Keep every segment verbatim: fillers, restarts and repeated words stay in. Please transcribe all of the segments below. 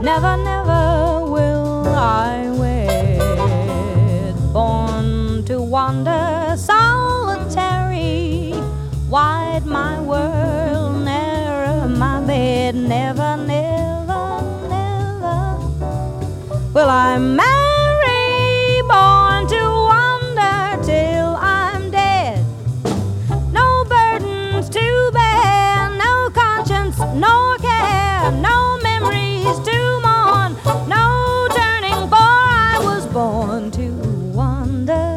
never, never will I wed. Born to wander solitary, wide my world, narrow my bed. Never, never, never will I marry. Born to wander till I'm dead. No burdens to bear, no conscience, no care, no memories to mourn, no turning, for I was born to wander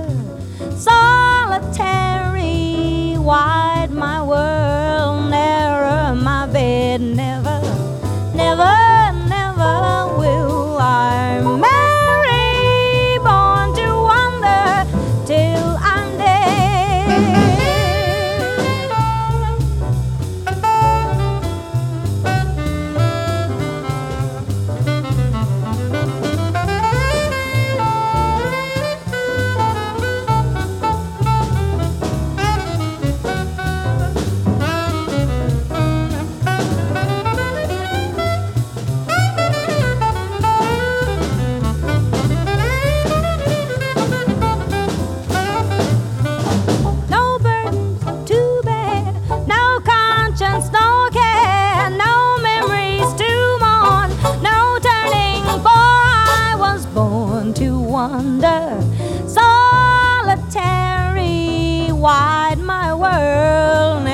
solitary, wide my world, narrow my bed. Never, never, never will I marry. Born to wander till I'm dead. No burdens to bear, no conscience, no care, no memories to mourn, no turning, for I was born to wander solitary, wide my world.